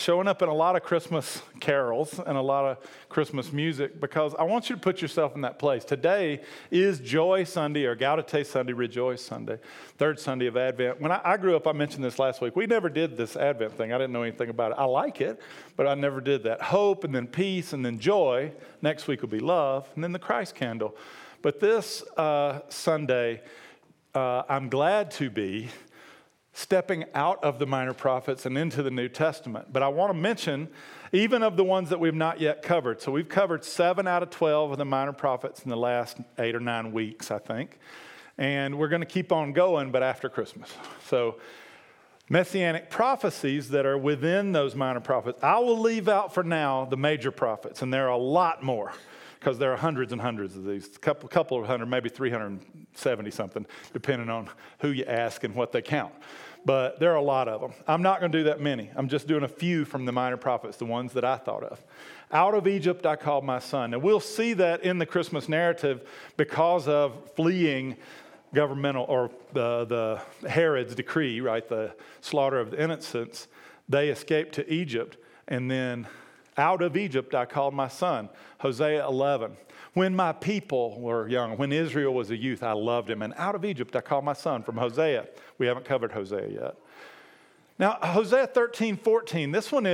showing up in a lot of Christmas carols and a lot of Christmas music because I want you to put yourself in that place. Today is Joy Sunday or Gaudete Sunday, Rejoice Sunday, third Sunday of Advent. When I grew up, I mentioned this last week, we never did this Advent thing. I didn't know anything about it. I like it, but I never did that. Hope and then peace and then joy. Next week will be love and then the Christ candle. But this Sunday, I'm glad to be stepping out of the minor prophets and into the New Testament. But I want to mention even of the ones that we've not yet covered. So we've covered 7 out of 12 of the minor prophets in the last 8 or 9 weeks, I think. And we're going to keep on going, but after Christmas. So messianic prophecies that are within those minor prophets. I will leave out for now the major prophets, and there are a lot more because there are hundreds and hundreds of these, a couple of hundred, maybe 370 something, depending on who you ask and what they count. But there are a lot of them. I'm not going to do that many. I'm just doing a few from the minor prophets, the ones that I thought of. Out of Egypt I called my son. And we'll see that in the Christmas narrative because of fleeing governmental or the Herod's decree, right? The slaughter of the innocents. They escaped to Egypt, and then out of Egypt I called my son. Hosea 11. When my people were young, when Israel was a youth, I loved him. And out of Egypt I called my son, from Hosea. We haven't covered Hosea yet. Now, Hosea 13, 14, this one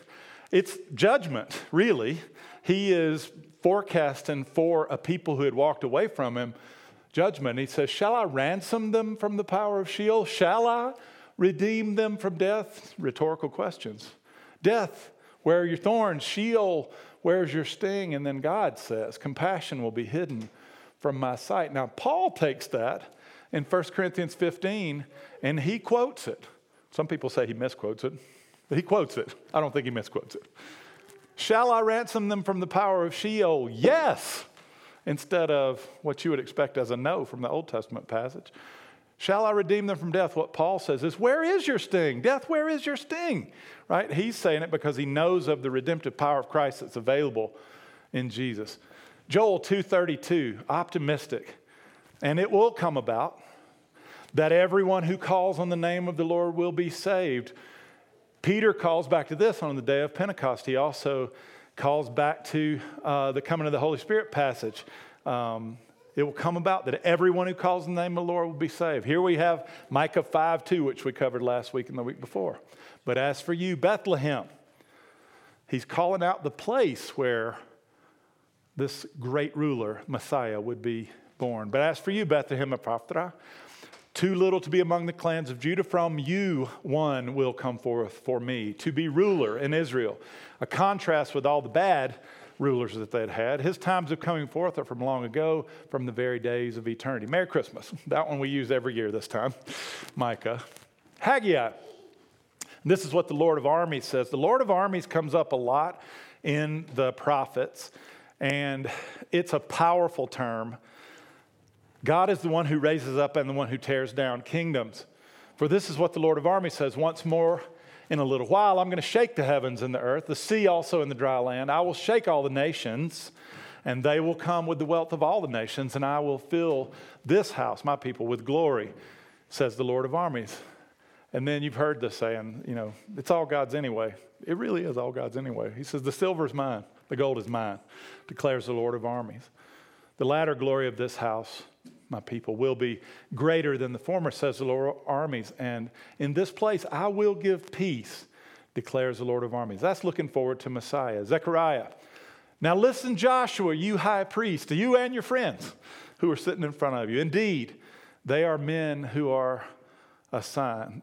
it's judgment, really. He is forecasting for a people who had walked away from him, judgment. He says, shall I ransom them from the power of Sheol? Shall I redeem them from death? Rhetorical questions. Death, where are your thorns? Sheol, where's your sting? And then God says, compassion will be hidden from my sight. Now, Paul takes that in 1 Corinthians 15, and he quotes it. Some people say he misquotes it, but he quotes it. I don't think he misquotes it. Shall I ransom them from the power of Sheol? Yes, instead of what you would expect as a no from the Old Testament passage. Shall I redeem them from death? What Paul says is, where is your sting? Death, where is your sting? Right? He's saying it because he knows of the redemptive power of Christ that's available in Jesus. Joel 2:32, optimistic. And it will come about that everyone who calls on the name of the Lord will be saved. Peter calls back to this on the day of Pentecost. He also calls back to the coming of the Holy Spirit passage. It will come about that everyone who calls on the name of the Lord will be saved. Here we have Micah 5:2, which we covered last week and the week before. But as for you, Bethlehem, he's calling out the place where this great ruler, Messiah, would be born. But as for you, Bethlehem Ephrathah, too little to be among the clans of Judah, from you one will come forth for me to be ruler in Israel. A contrast with all the bad rulers that they'd had. His times of coming forth are from long ago, from the very days of eternity. Merry Christmas. That one we use every year this time. Micah. Haggai. This is what the Lord of Armies says. The Lord of Armies comes up a lot in the prophets, and it's a powerful term. God is the one who raises up and the one who tears down kingdoms. For this is what the Lord of Armies says, once more in a little while, I'm going to shake the heavens and the earth, the sea also in the dry land. I will shake all the nations, and they will come with the wealth of all the nations, and I will fill this house, my people, with glory, says the Lord of Armies. And then you've heard this saying, it's all God's anyway. It really is all God's anyway. He says, the silver is mine, the gold is mine, declares the Lord of Armies. The latter glory of this house, my people, will be greater than the former, says the Lord of Armies. And in this place I will give peace, declares the Lord of Armies. That's looking forward to Messiah. Zechariah. Now listen, Joshua, you high priest, to you and your friends who are sitting in front of you. Indeed, they are men who are a sign.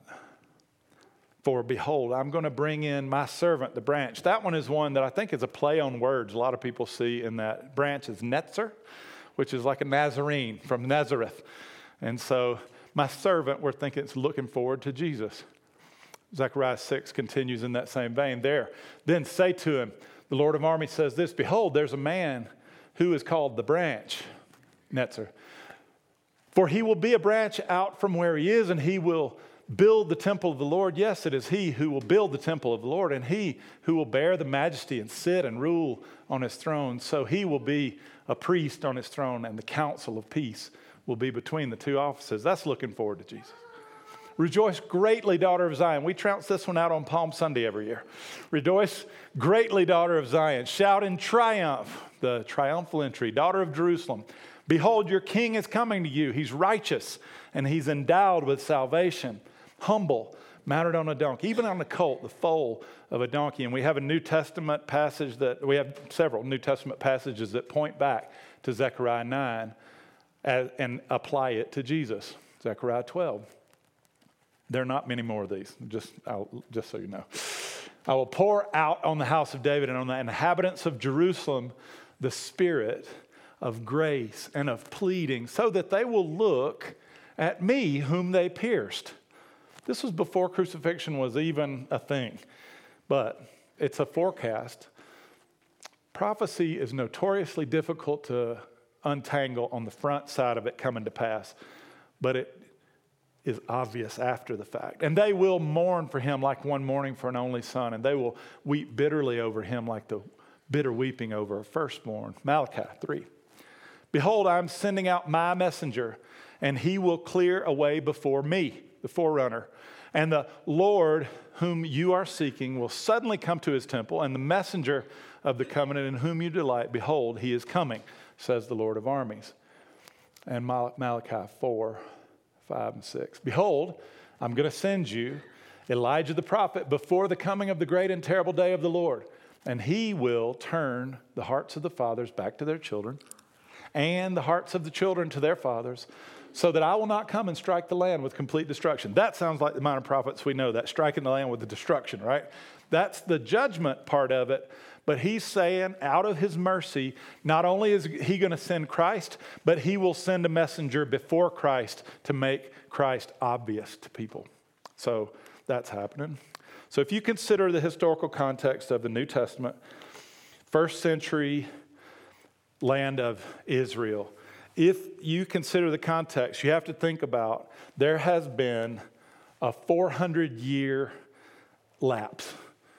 For behold, I'm going to bring in my servant, the branch. That one is one that I think is a play on words. A lot of people see in that branch is Netzer, which is like a Nazarene from Nazareth. And so my servant, we're thinking it's looking forward to Jesus. Zechariah 6 continues in that same vein there. Then say to him, the Lord of Armies says this, behold, there's a man who is called the branch, Netzer. For he will be a branch out from where he is, and he will build the temple of the Lord. Yes, it is he who will build the temple of the Lord, and he who will bear the majesty and sit and rule on his throne. So he will be a priest on his throne, and the council of peace will be between the two offices. That's looking forward to Jesus. Rejoice greatly, daughter of Zion. We trounce this one out on Palm Sunday every year. Rejoice greatly, daughter of Zion. Shout in triumph, the triumphal entry, daughter of Jerusalem. Behold, your king is coming to you. He's righteous, and he's endowed with salvation. Humble, mounted on a donkey, even on a colt, the foal of a donkey. And we have a New Testament passage we have several New Testament passages that point back to Zechariah 9 and apply it to Jesus. Zechariah 12. There are not many more of these, just so you know. I will pour out on the house of David and on the inhabitants of Jerusalem the spirit of grace and of pleading, so that they will look at me whom they pierced. This was before crucifixion was even a thing, but it's a forecast. Prophecy is notoriously difficult to untangle on the front side of it coming to pass, but it is obvious after the fact. And they will mourn for him like one mourning for an only son, and they will weep bitterly over him like the bitter weeping over a firstborn. Malachi 3. Behold, I am sending out my messenger, and he will clear a way before me, the forerunner. And the Lord whom you are seeking will suddenly come to his temple, and the messenger of the covenant in whom you delight, behold, he is coming, says the Lord of armies. And Malachi 4, 5, and 6. Behold, I'm going to send you Elijah the prophet before the coming of the great and terrible day of the Lord. And he will turn the hearts of the fathers back to their children, and the hearts of the children to their fathers, so that I will not come and strike the land with complete destruction. That sounds like the minor prophets we know, that striking the land with the destruction, right? That's the judgment part of it. But he's saying, out of his mercy, not only is he going to send Christ, but he will send a messenger before Christ to make Christ obvious to people. So that's happening. So if you consider the historical context of the New Testament, first century land of Israel, if you consider the context, you have to think about there has been a 400-year lapse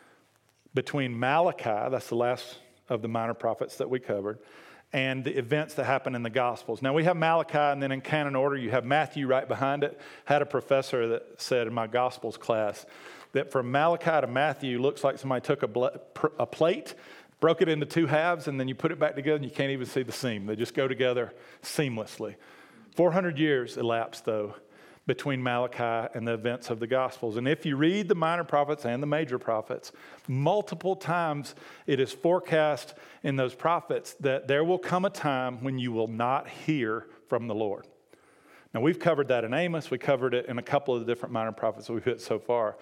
between Malachi, that's the last of the minor prophets that we covered, and the events that happen in the Gospels. Now we have Malachi, and then in canon order you have Matthew right behind it. Had a professor that said in my Gospels class that from Malachi to Matthew looks like somebody took a plate, broke it into two halves, and then you put it back together and you can't even see the seam. They just go together seamlessly. 400 years elapsed, though, between Malachi and the events of the Gospels. And if you read the minor prophets and the major prophets, multiple times it is forecast in those prophets that there will come a time when you will not hear from the Lord. Now, we've covered that in Amos. We covered it in a couple of the different minor prophets that we've hit so far,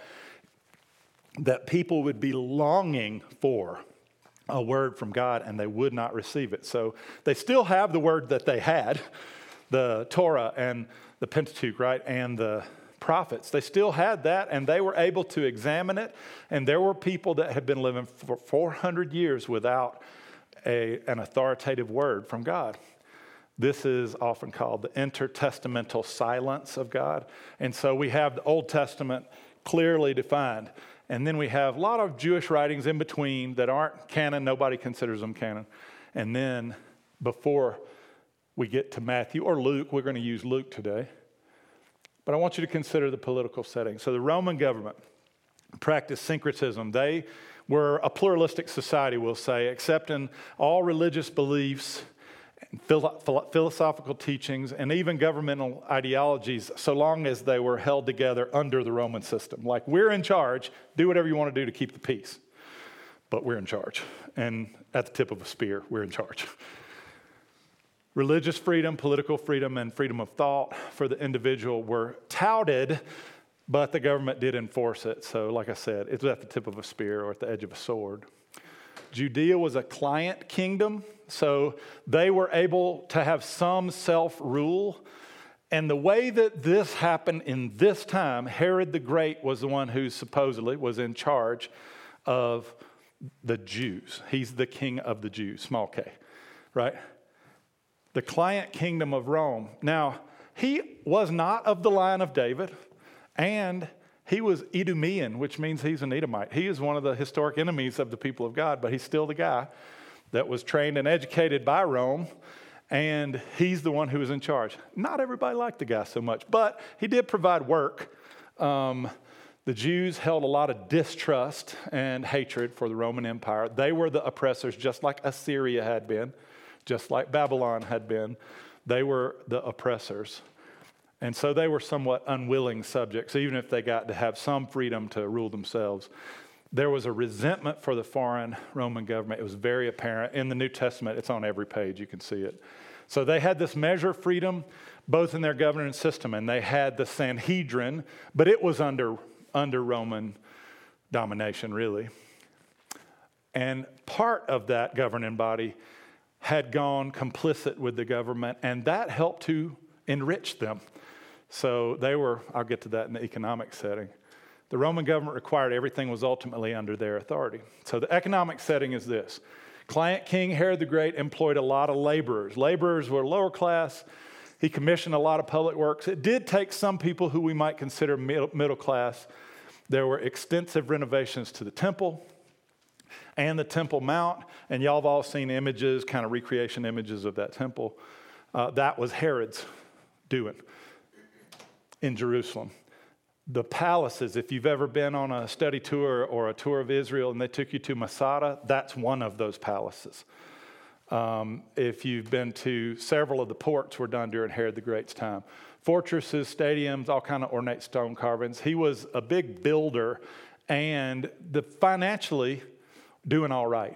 that people would be longing for a word from God and they would not receive it. So they still have the word that they had, the Torah and the Pentateuch, right, and the prophets. They still had that, and they were able to examine it. And there were people that had been living for 400 years without an authoritative word from God. This is often called the intertestamental silence of God. And so we have the Old Testament clearly defined. And then we have a lot of Jewish writings in between that aren't canon. Nobody considers them canon. And then before we get to Matthew or Luke, we're going to use Luke today. But I want you to consider the political setting. So the Roman government practiced syncretism. They were a pluralistic society, we'll say, accepting all religious beliefs, philosophical teachings, and even governmental ideologies, so long as they were held together under the Roman system. Like, we're in charge, do whatever you want to do to keep the peace. But we're in charge. And at the tip of a spear, we're in charge. Religious freedom, political freedom, and freedom of thought for the individual were touted, but the government did enforce it. So, like I said, it was at the tip of a spear or at the edge of a sword. Judea was a client kingdom, so they were able to have some self-rule. And the way that this happened in this time, Herod the Great was the one who supposedly was in charge of the Jews. He's the king of the Jews, small k, right? The client kingdom of Rome. Now, he was not of the line of David, and he was Edomian, which means he's an Edomite. He is one of the historic enemies of the people of God, but he's still the guy that was trained and educated by Rome, and he's the one who was in charge. Not everybody liked the guy so much, but he did provide work the Jews held a lot of distrust and hatred for the Roman Empire. They were the oppressors, just like Assyria had been, just like Babylon had been. They were the oppressors. And so they were somewhat unwilling subjects, even if they got to have some freedom to rule themselves. There was a resentment for the foreign Roman government. It was very apparent. In the New Testament, it's on every page. You can see it. So they had this measure of freedom, both in their governance system, and they had the Sanhedrin, but it was under Roman domination, really. And part of that governing body had gone complicit with the government, and that helped to enrich them. So they were, I'll get to that in the economic setting. The Roman government required everything was ultimately under their authority. So the economic setting is this. King Herod the Great employed a lot of laborers. Laborers were lower class. He commissioned a lot of public works. It did take some people who we might consider middle class. There were extensive renovations to the temple and the Temple Mount. And y'all have all seen images, kind of recreation images of that temple. That was Herod's doing in Jerusalem. The palaces, if you've ever been on a study tour or a tour of Israel and they took you to Masada, that's one of those palaces. If you've been to several of the ports were done during Herod the Great's time. Fortresses, stadiums, all kind of ornate stone carvings. He was a big builder and financially doing all right.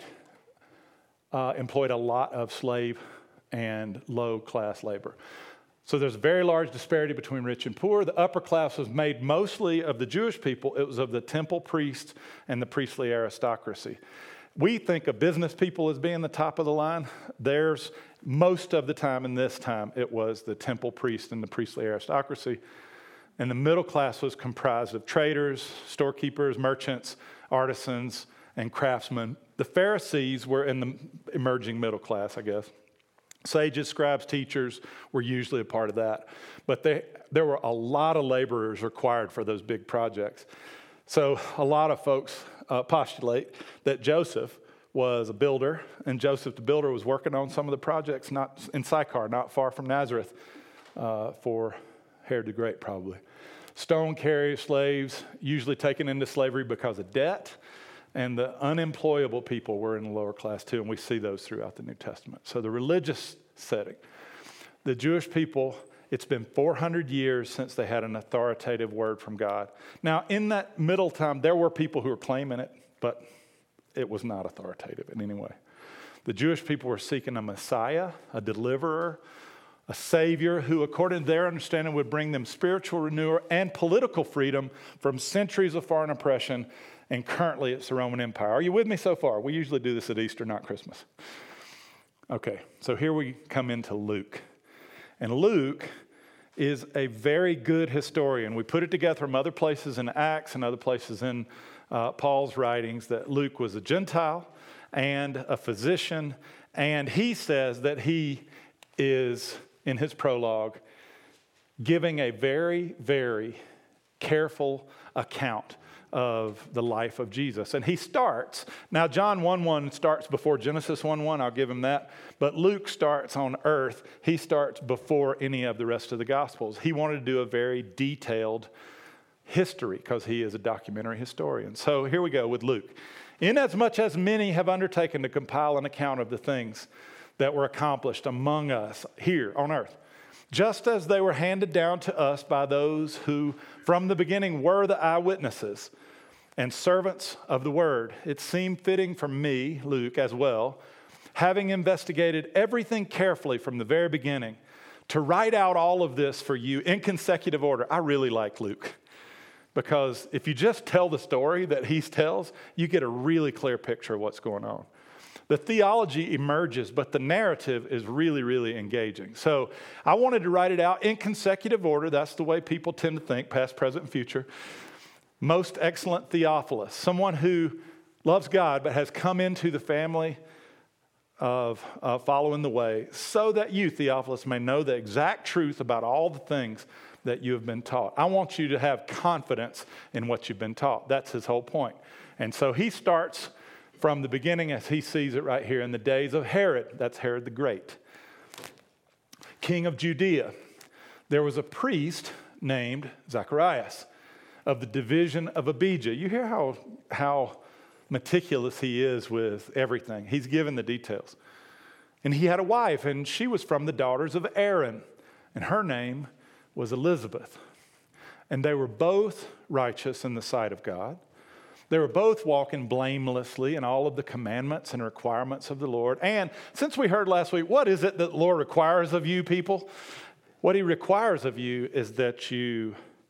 Employed a lot of slave and low-class labor. So there's a very large disparity between rich and poor. The upper class was made mostly of the Jewish people. It was of the temple priests and the priestly aristocracy. We think of business people as being the top of the line. There's most of the time, in this time, it was the temple priest and the priestly aristocracy. And the middle class was comprised of traders, storekeepers, merchants, artisans, and craftsmen. The Pharisees were in the emerging middle class, I guess. Sages, scribes, teachers were usually a part of that. But there were a lot of laborers required for those big projects. So a lot of folks postulate that Joseph was a builder, and Joseph the builder was working on some of the projects not in Sychar, not far from Nazareth, for Herod the Great probably. Stone carriers, slaves, usually taken into slavery because of debt. And the unemployable people were in the lower class too, and we see those throughout the New Testament. So the religious setting, the Jewish people, it's been 400 years since they had an authoritative word from God. Now, in that middle time, there were people who were claiming it, but it was not authoritative in any way. The Jewish people were seeking a Messiah, a deliverer, a Savior who, according to their understanding, would bring them spiritual renewal and political freedom from centuries of foreign oppression. And currently, it's the Roman Empire. Are you with me so far? We usually do this at Easter, not Christmas. Okay, so here we come into Luke. And Luke is a very good historian. We put it together from other places in Acts and other places in Paul's writings that Luke was a Gentile and a physician. And he says that he is, in his prologue, giving a very, very careful account of the life of Jesus. And he starts, now John 1:1 starts before Genesis 1:1, I'll give him that, but Luke starts on earth. He starts before any of the rest of the Gospels. He wanted to do a very detailed history because he is a documentary historian. So here we go with Luke. Inasmuch as many have undertaken to compile an account of the things that were accomplished among us here on earth, just as they were handed down to us by those who from the beginning were the eyewitnesses and servants of the word, it seemed fitting for me, Luke, as well, having investigated everything carefully from the very beginning, to write out all of this for you in consecutive order. I really like Luke, because if you just tell the story that he tells, you get a really clear picture of what's going on. The theology emerges, but the narrative is really, really engaging. So I wanted to write it out in consecutive order. That's the way people tend to think, past, present, and future. Most excellent Theophilus, someone who loves God but has come into the family of following the way, so that you, Theophilus, may know the exact truth about all the things that you have been taught. I want you to have confidence in what you've been taught. That's his whole point. And so he starts from the beginning as he sees it right here in the days of Herod. That's Herod the Great, king of Judea. There was a priest named Zacharias, of the division of Abijah. You hear how meticulous he is with everything. He's given the details. And he had a wife, and she was from the daughters of Aaron, and her name was Elizabeth. And they were both righteous in the sight of God. They were both walking blamelessly in all of the commandments and requirements of the Lord. And since we heard last week, what is it that the Lord requires of you, people? What he requires of you is that you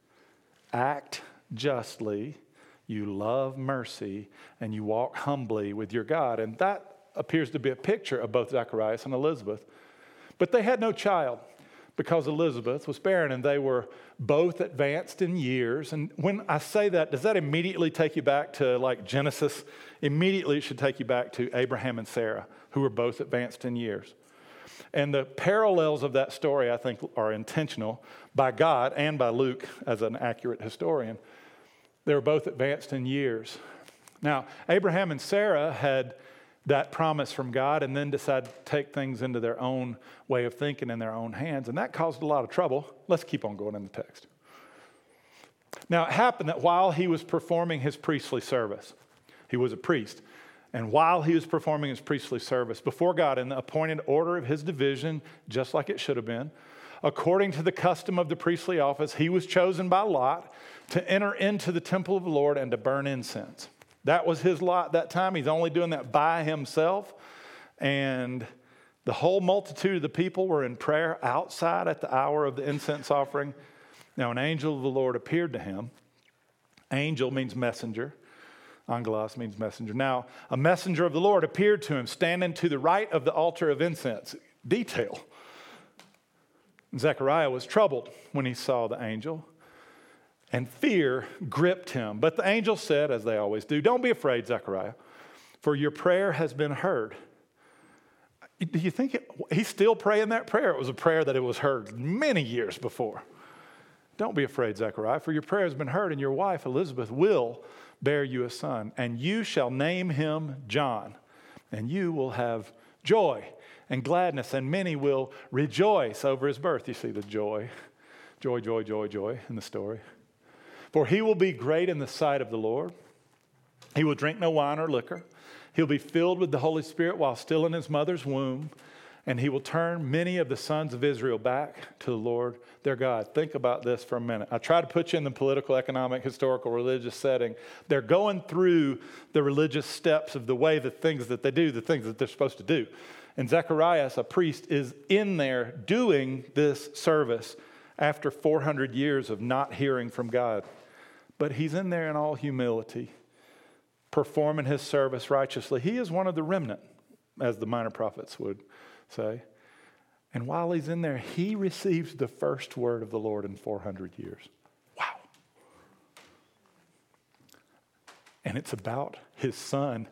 act justly, you love mercy, and you walk humbly with your God. And that appears to be a picture of both Zacharias and Elizabeth. But they had no child, because Elizabeth was barren, and they were both advanced in years. And when I say that, does that immediately take you back to like Genesis? Immediately it should take you back to Abraham and Sarah, who were both advanced in years. And the parallels of that story, I think, are intentional by God and by Luke as an accurate historian. They were both advanced in years. Now, Abraham and Sarah had that promise from God and then decided to take things into their own way of thinking in their own hands. And that caused a lot of trouble. Let's keep on going in the text. Now, it happened that while he was performing his priestly service, he was a priest, and while he was performing his priestly service before God in the appointed order of his division, just like it should have been, according to the custom of the priestly office, he was chosen by lot to enter into the temple of the Lord and to burn incense. That was his lot that time. He's only doing that by himself. And the whole multitude of the people were in prayer outside at the hour of the incense offering. Now an angel of the Lord appeared to him. Angel means messenger. Angelos means messenger. Now a messenger of the Lord appeared to him, standing to the right of the altar of incense. Detail. Zechariah was troubled when he saw the angel, and fear gripped him. But the angel said, as they always do, "Don't be afraid, Zechariah, for your prayer has been heard." Do you think he's still praying that prayer? It was a prayer that it was heard many years before. "Don't be afraid, Zechariah, for your prayer has been heard, and your wife Elizabeth will bear you a son, and you shall name him John, and you will have joy and gladness, and many will rejoice over his birth." You see the joy in the story. "For he will be great in the sight of the Lord. He will drink no wine or liquor. He'll be filled with the Holy Spirit while still in his mother's womb, and he will turn many of the sons of Israel back to the Lord their God." Think about this for a minute. I try to put you in the political, economic, historical, religious setting. They're going through the religious steps of the way, the things that they do, the things that they're supposed to do. And Zacharias, a priest, is in there doing this service after 400 years of not hearing from God. But he's in there in all humility, performing his service righteously. He is one of the remnant, as the minor prophets would say. And while he's in there, he receives the first word of the Lord in 400 years. Wow. And it's about his son.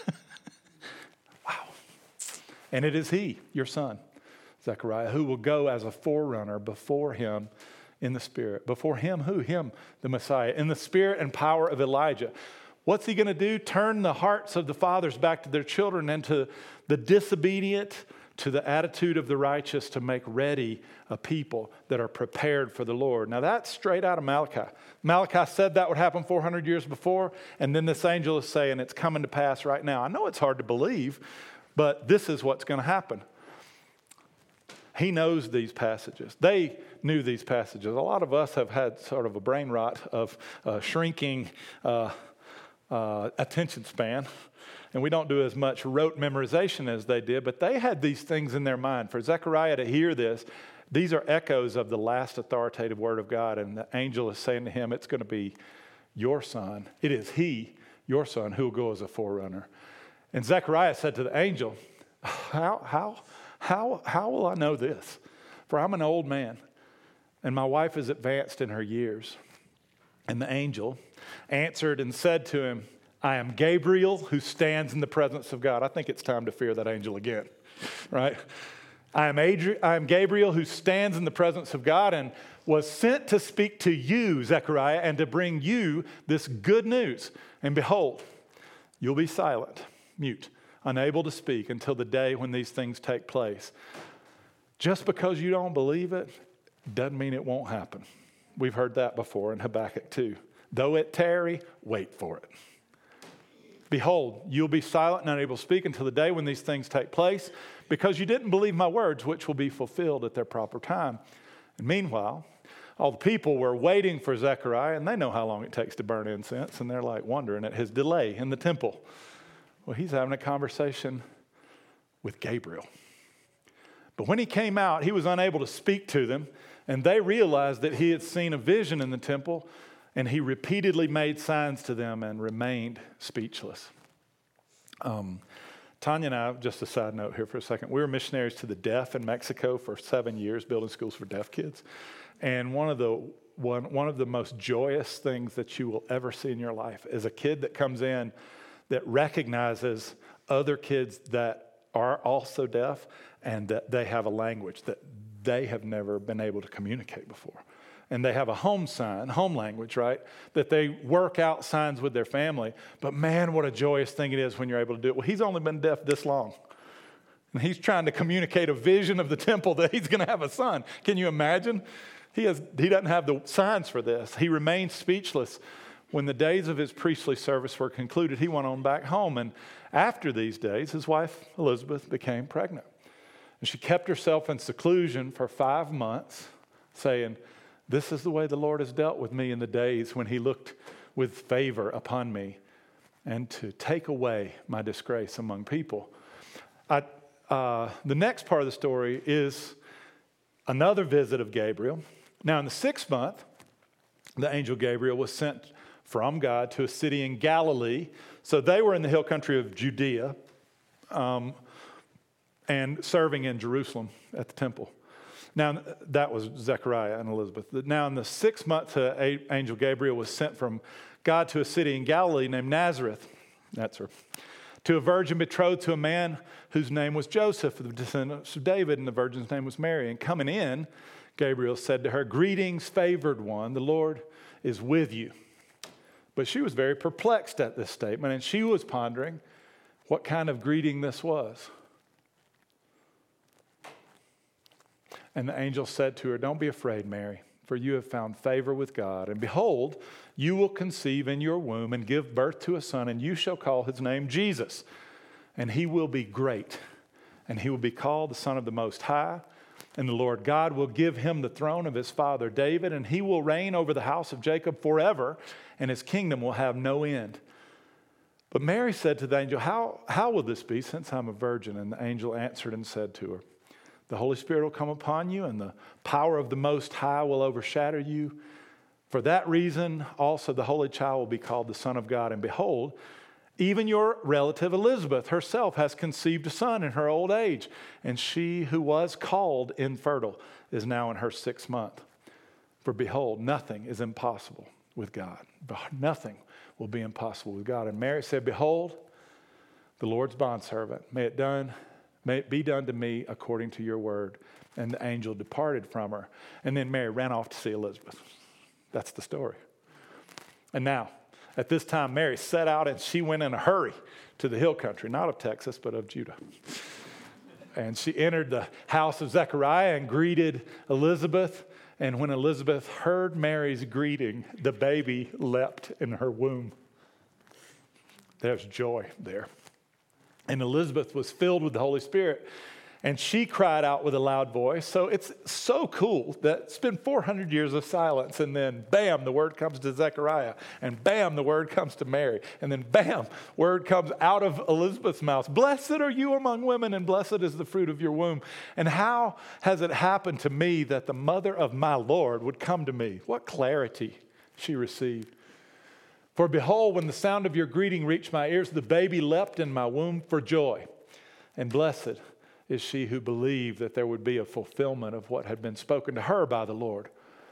Wow. And it is he, your son, Zechariah, who will go as a forerunner before him in the Spirit. Before him, who? Him, the Messiah, in the spirit and power of Elijah. What's he going to do? Turn the hearts of the fathers back to their children, and to the disobedient to the attitude of the righteous, to make ready a people that are prepared for the Lord. Now that's straight out of Malachi. Malachi said that would happen 400 years before, and then this angel is saying it's coming to pass right now. I know it's hard to believe, but this is what's going to happen. He knows these passages. They knew these passages. A lot of us have had sort of a brain rot of shrinking attention span, and we don't do as much rote memorization as they did, but they had these things in their mind. For Zechariah to hear this, these are echoes of the last authoritative word of God, and the angel is saying to him, it's going to be your son. It is he, your son, who will go as a forerunner. And Zechariah said to the angel, How will I know this? For I'm an old man, and my wife is advanced in her years. And the angel answered and said to him, I am Gabriel who stands in the presence of God. I think it's time to fear that angel again, right? I am Gabriel who stands in the presence of God and was sent to speak to you, Zechariah, and to bring you this good news. And behold, you'll be silent, mute, unable to speak until the day when these things take place. Just because you don't believe it doesn't mean it won't happen. We've heard that before in Habakkuk 2. Though it tarry, wait for it. Behold, you'll be silent and unable to speak until the day when these things take place, because you didn't believe my words, which will be fulfilled at their proper time. And meanwhile, all the people were waiting for Zechariah, and they know how long it takes to burn incense, and they're like wondering at his delay in the temple. Well, he's having a conversation with Gabriel. But when he came out, he was unable to speak to them, and they realized that he had seen a vision in the temple, and he repeatedly made signs to them and remained speechless. Tanya and I, just a side note here for a second, we were missionaries to the deaf in Mexico for 7 years, building schools for deaf kids. And one of the most joyous things that you will ever see in your life is a kid that comes in that recognizes other kids that are also deaf and that they have a language that they have never been able to communicate before. And they have a home language, right? That they work out signs with their family. But man, what a joyous thing it is when you're able to do it. Well, he's only been deaf this long. And he's trying to communicate a vision of the temple that he's going to have a son. Can you imagine? He doesn't have the signs for this. He remained speechless. When the days of his priestly service were concluded, he went on back home. And after these days, his wife Elizabeth became pregnant. And she kept herself in seclusion for 5 months, saying, "This is the way the Lord has dealt with me in the days when he looked with favor upon me, and to take away my disgrace among people." The next part of the story is another visit of Gabriel. Now, in the 6th month, the angel Gabriel was sent from God to a city in Galilee. So they were in the hill country of Judea and serving in Jerusalem at the temple. Now, that was Zechariah and Elizabeth. Now, in the 6th month, angel Gabriel was sent from God to a city in Galilee named Nazareth, to a virgin betrothed to a man whose name was Joseph, the descendant of David, and the virgin's name was Mary. And coming in, Gabriel said to her, "Greetings, favored one, the Lord is with you." But she was very perplexed at this statement, and she was pondering what kind of greeting this was. And the angel said to her, "Don't be afraid, Mary, for you have found favor with God. And behold, you will conceive in your womb and give birth to a son, and you shall call his name Jesus. And he will be great, and he will be called the Son of the Most High. And the Lord God will give him the throne of his father David, and he will reign over the house of Jacob forever, and his kingdom will have no end." But Mary said to the angel, How will this be, since I'm a virgin?" And the angel answered and said to her, "The Holy Spirit will come upon you, and the power of the Most High will overshadow you. For that reason, also the Holy Child will be called the Son of God. And behold, even your relative Elizabeth herself has conceived a son in her old age, and she who was called infertile is now in her 6th month. For behold, nothing is impossible with God." Nothing will be impossible with God. And Mary said, "Behold, the Lord's bondservant, may it be done to me according to your word." And the angel departed from her. And then Mary ran off to see Elizabeth. That's the story. And now, at this time, Mary set out and she went in a hurry to the hill country, not of Texas, but of Judah. And she entered the house of Zechariah and greeted Elizabeth. And when Elizabeth heard Mary's greeting, the baby leapt in her womb. There's joy there. And Elizabeth was filled with the Holy Spirit, and she cried out with a loud voice. So it's so cool that it's been 400 years of silence, and then bam, the word comes to Zechariah, and bam, the word comes to Mary, and then bam, word comes out of Elizabeth's mouth. "Blessed are you among women, and blessed is the fruit of your womb. And how has it happened to me that the mother of my Lord would come to me?" What clarity she received. "For behold, when the sound of your greeting reached my ears, the baby leapt in my womb for joy. And blessed is she who believed that there would be a fulfillment of what had been spoken to her by the Lord."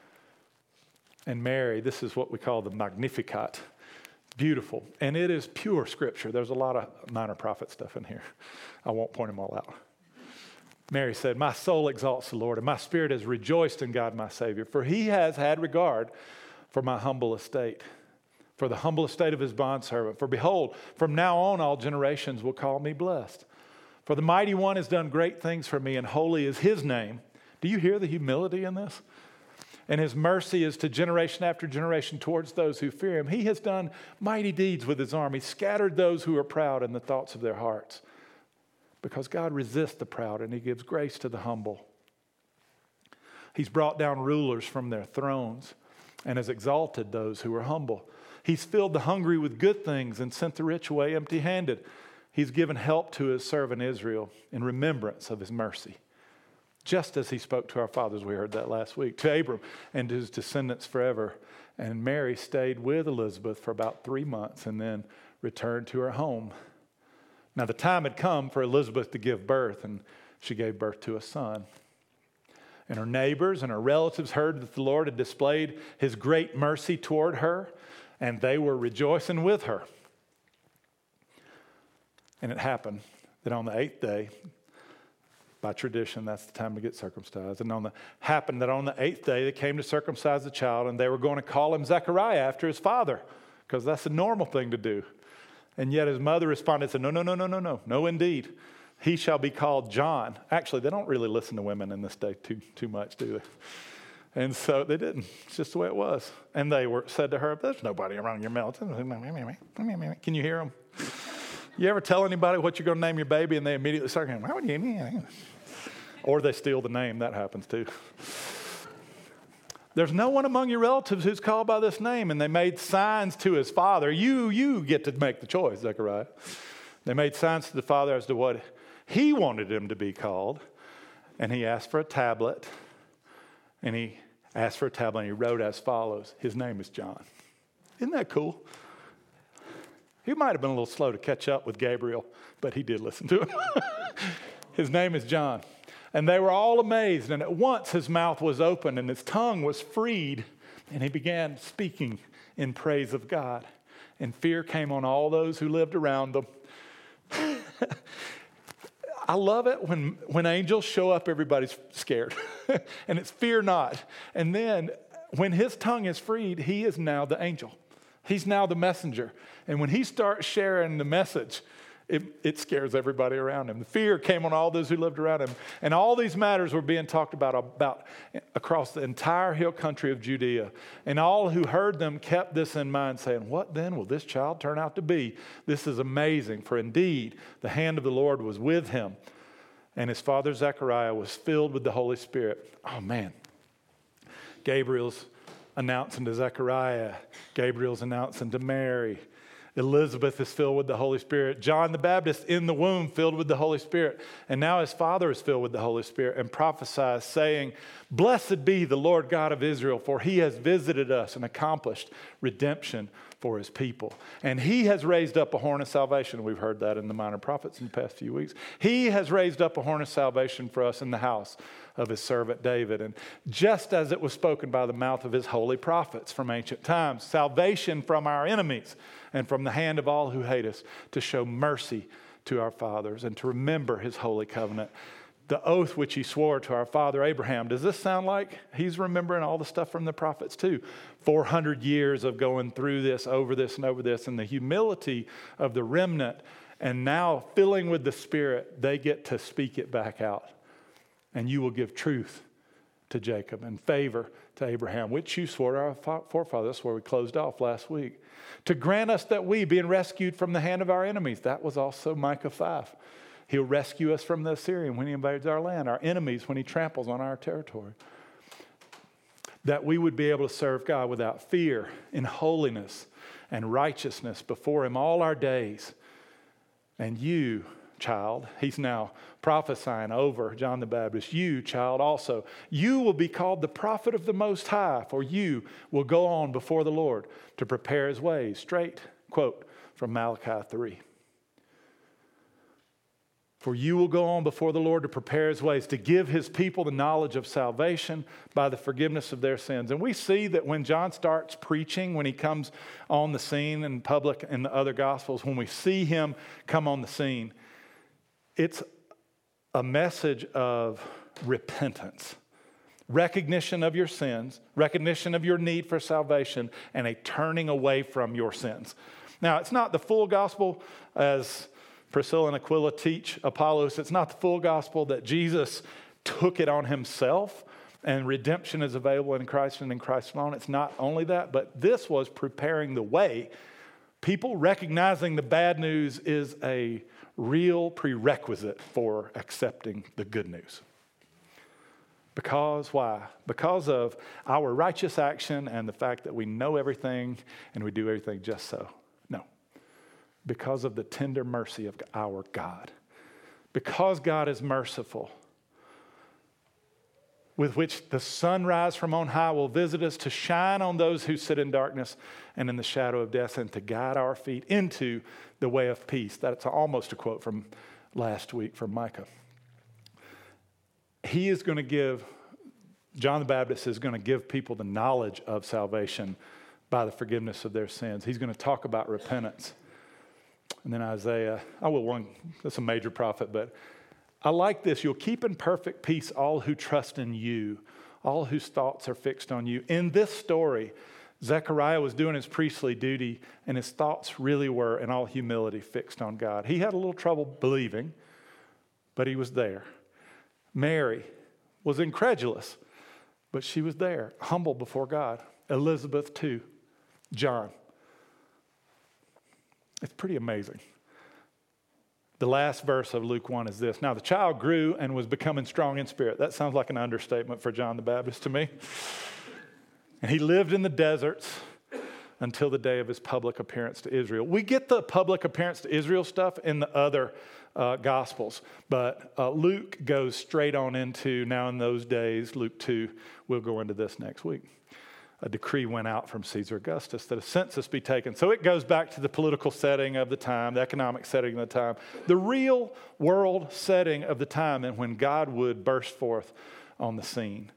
And Mary, this is what we call the Magnificat. Beautiful. And it is pure scripture. There's a lot of minor prophet stuff in here. I won't point them all out. Mary said, "My soul exalts the Lord, and my spirit has rejoiced in God my Savior, for he has had regard for my humble estate. For the humble estate of his bondservant. For behold, from now on all generations will call me blessed. For the mighty one has done great things for me, and holy is his name." Do you hear the humility in this? and his mercy is to generation after generation towards those who fear him. He has done mighty deeds with his arm. He scattered those who are proud in the thoughts of their hearts. Because God resists the proud and he gives grace to the humble. He's brought down rulers from their thrones and has exalted those who are humble. He's filled the hungry with good things and sent the rich away empty-handed. He's given help to his servant Israel in remembrance of his mercy. Just as he spoke to our fathers, we heard that last week, to Abram and to his descendants forever. And Mary stayed with Elizabeth for about 3 months and then returned to her home. Now the time had come for Elizabeth to give birth, and she gave birth to a son. And her neighbors and her relatives heard that the Lord had displayed his great mercy toward her, and they were rejoicing with her. And it happened that on the 8th day, by tradition, that's the time to get circumcised. And happened that on the 8th day, they came to circumcise the child, and they were going to call him Zechariah after his father, because that's a normal thing to do. And yet his mother responded and said, no, indeed. He shall be called John. Actually, they don't really listen to women in this day too much, do they? And so they didn't. It's just the way it was. And they said to her, there's nobody around your mouth. Can you hear them? You ever tell anybody what you're going to name your baby and they immediately start going, why would you? Or they steal the name. That happens too. There's no one among your relatives who's called by this name. And they made signs to his father. You get to make the choice, Zechariah. They made signs to the father as to what he wanted him to be called. And he asked for a tablet. And he wrote as follows. His name is John. Isn't that cool? He might have been a little slow to catch up with Gabriel, but he did listen to him. His name is John. And they were all amazed, and at once his mouth was opened and his tongue was freed, and he began speaking in praise of God. And fear came on all those who lived around them. I love it when angels show up, everybody's scared. And it's fear not. And then when his tongue is freed, he is now the angel. He's now the messenger. And when he starts sharing the message, it scares everybody around him. The fear came on all those who lived around him. And all these matters were being talked about across the entire hill country of Judea. And all who heard them kept this in mind, saying, what then will this child turn out to be? This is amazing, for indeed the hand of the Lord was with him. And his father Zechariah was filled with the Holy Spirit. Oh man. Gabriel's announcing to Zechariah. Gabriel's announcing to Mary. Elizabeth is filled with the Holy Spirit. John the Baptist in the womb filled with the Holy Spirit. And now his father is filled with the Holy Spirit and prophesies, saying, blessed be the Lord God of Israel, for he has visited us and accomplished redemption for his people. And he has raised up a horn of salvation. We've heard that in the Minor Prophets in the past few weeks. He has raised up a horn of salvation for us in the house of his servant David. And just as it was spoken by the mouth of his holy prophets from ancient times, salvation from our enemies and from the hand of all who hate us, to show mercy to our fathers and to remember his holy covenant, the oath which he swore to our father Abraham. Does this sound like he's remembering all the stuff from the prophets too? 400 years of going through this, over this, and over this, and the humility of the remnant, and now filling with the Spirit, they get to speak it back out. And you will give truth to Jacob and favor to Abraham, which you swore to our forefathers. That's where we closed off last week. To grant us that we, being rescued from the hand of our enemies. That was also Micah 5. He'll rescue us from the Assyrian when he invades our land, our enemies when he tramples on our territory. That we would be able to serve God without fear, in holiness and righteousness before him all our days. And you, child, he's now prophesying over John the Baptist. You, child, also, you will be called the prophet of the Most High, for you will go on before the Lord to prepare his ways. Straight quote from Malachi 3. For you will go on before the Lord to prepare his ways, to give his people the knowledge of salvation by the forgiveness of their sins. And we see that when John starts preaching, when he comes on the scene in public in the other Gospels, when we see him come on the scene, it's a message of repentance, recognition of your sins, recognition of your need for salvation, and a turning away from your sins. Now, it's not the full gospel as Priscilla and Aquila teach Apollos. It's not the full gospel that Jesus took it on himself and redemption is available in Christ and in Christ alone. It's not only that, but this was preparing the way. People recognizing the bad news is a real prerequisite for accepting the good news. Because why? Because of our righteous action and the fact that we know everything and we do everything just so. No. Because of the tender mercy of our God. Because God is merciful, with which the sunrise from on high will visit us to shine on those who sit in darkness and in the shadow of death, and to guide our feet into the way of peace. That's almost a quote from last week from Micah. He is going to give, John the Baptist is going to give people the knowledge of salvation by the forgiveness of their sins. He's going to talk about repentance. And then Isaiah, that's a major prophet, but I like this. You'll keep in perfect peace all who trust in you, all whose thoughts are fixed on you. In this story, Zechariah was doing his priestly duty, and his thoughts really were, in all humility, fixed on God. He had a little trouble believing, but he was there. Mary was incredulous, but she was there, humble before God. Elizabeth too. John. It's pretty amazing. The last verse of Luke 1 is this. Now the child grew and was becoming strong in spirit. That sounds like an understatement for John the Baptist to me. And he lived in the deserts until the day of his public appearance to Israel. We get the public appearance to Israel stuff in the other Gospels, but Luke goes straight on into, now in those days, Luke 2, we'll go into this next week. A decree went out from Caesar Augustus that a census be taken. So it goes back to the political setting of the time, the economic setting of the time, the real world setting of the time, and when God would burst forth on the scene.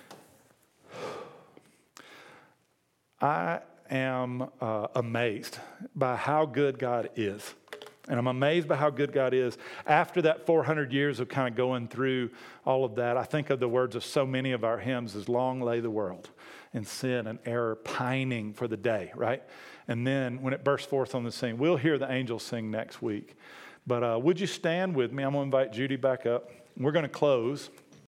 I am amazed by how good God is. And I'm amazed by how good God is. After that 400 years of kind of going through all of that, I think of the words of so many of our hymns as long lay the world in sin and error, pining for the day, right? And then when it bursts forth on the scene, we'll hear the angels sing next week. But would you stand with me? I'm going to invite Judy back up. We're going to close.